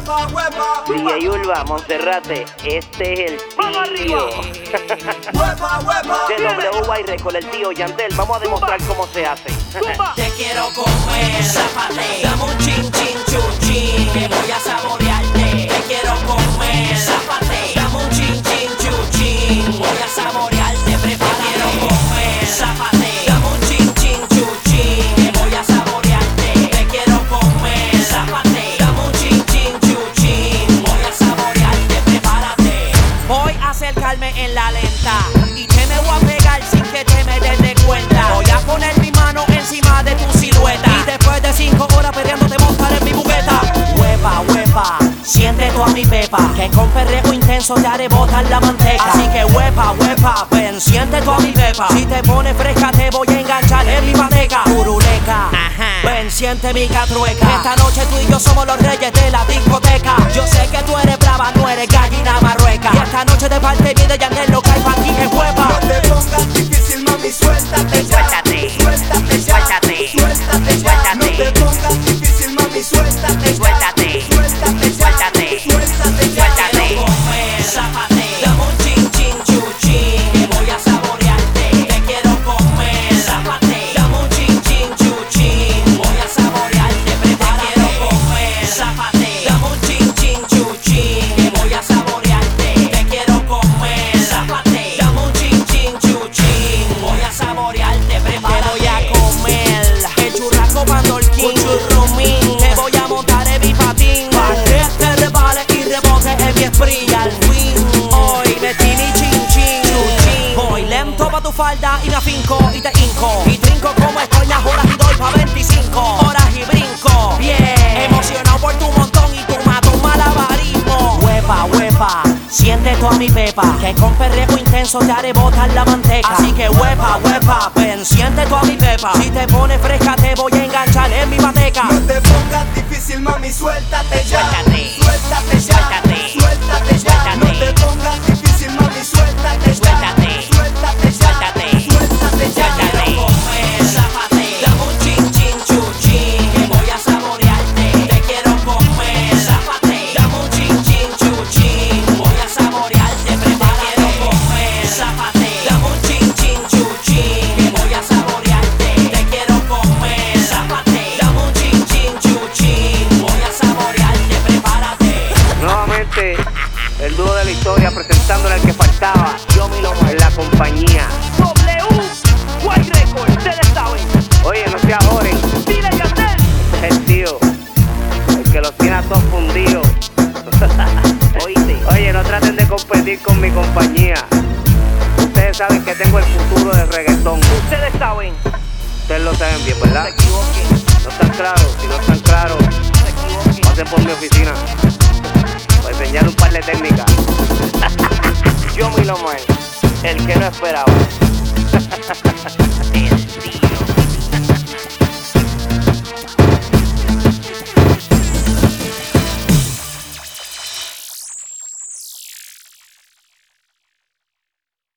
Huepa, huepa. DJ Ulva, Monserrate, este es el tío. Huepa, huepa. TWY Record, el tío Yandel. Vamos a demostrar cómo se hace. Te quiero comer, zápate. Dame un chin chin chuchín, que voy a saborearte. Te quiero comer, zápate. Dame un chin chin chuchín, voy a saborearte. Prepárate. Te quiero comer, zápate. Dame un chin chin chuchín, que voy a saborearte. Te quiero comer, zápate. Dame un chin chin chuchín, voy a saborearte. Prepárate. Voy a acercarme en la lenta y te me voy a pegar sin que te me des de cuenta. Voy a poner mi mano encima de tu silueta y después de 5 horas perreando te montaré en mi bugueta. Huepa, huepa, siente toda mi pepa, que con perreo intenso te haré botar la manteca. Así que huepa, huepa, ven, siente toda mi pepa. Si te pones fresca te voy a enganchar en mi manteca. Curuleca, ven, siente mi catrueca. Esta noche tú y yo somos los reyes de la discoteca. Yo sé que tú eres brava, no eres gallina marrueca. Y esta noche de parte bien de Yandel lo que hay pa' aquí es huepa. No te pongas difícil, mami, suéltate ya. Suéltate. Suéltate ya. Suéltate. Suéltate ya. Suéltate. No te pongas difícil, mami, suéltate ya. Suéltate. Suéltate ya. Suéltate. Suéltate ya. Suéltate. Zápate, dame un chin chin chuchín, que voy a saborearte. Te quiero comer, zápate, dame un chin chin chuchín, voy a saborearte. Prepárate. Te quiero comer, zápate, dame un chin chin chuchín, que voy a saborearte. Te quiero comer, zápate, dame un chin chin chuchín, voy a saborearte. Prepárate. Te voy a comer el churrasco pandolquín, churrumín. Te voy a montar en mi patín, pa' que te resbales y rebote en mi sprint. Al fin, hoy metí mi chin chin chuchín. Voy lento pa' tu falda y me afinco y te hinco y trinco como estoy las horas y doy pa' 25 horas y brinco. Bien, emocionado por tu montón y tu mato un malabarismo. Huepa, huepa, siente toda mi pepa, que con perreo intenso te haré botar la manteca. Así que huepa, huepa, ven, siente toda mi pepa. Si te pones fresca te voy a enganchar en mi manteca. No te pongas difícil, mami, suéltate ya. Suéltate. Suéltate ya. Suéltate. Suéltate ya. Suéltate. No te pongas difícil, mami, suéltate ya. Suéltate. Suéltate ya. Suéltate. Suéltate ya. Suéltate. Comer, zápate, dame un chin chin chuchín, que voy a saborearte. Te quiero comer, zápate, dame un chin chin chuchín, voy a saborearte. Prepárate. Te quiero comer, zápate, dame un chin chin chuchín, que voy a saborearte. Te quiero comer, zápate, dame un chin chin chuchín, voy a saborearte. Prepárate. Nuevamente, el dúo de la historia presentándole al que faltaba, yo mi lomo en la compañía. WY Record, ustedes saben. Oye, no se ahoren. Dile Yandel. Este es el tío, el que los tiene a todos fundidos. Oye, no traten de competir con mi compañía. Ustedes saben que tengo el futuro del reggaetón. Ustedes saben. Ustedes lo saben bien, ¿verdad? No se equivoquen. ¿No están claros? Si no están claros, no se equivoquen. Pasen por mi oficina para enseñar un par de técnicas. Yo mi lomo, el que no esperaba.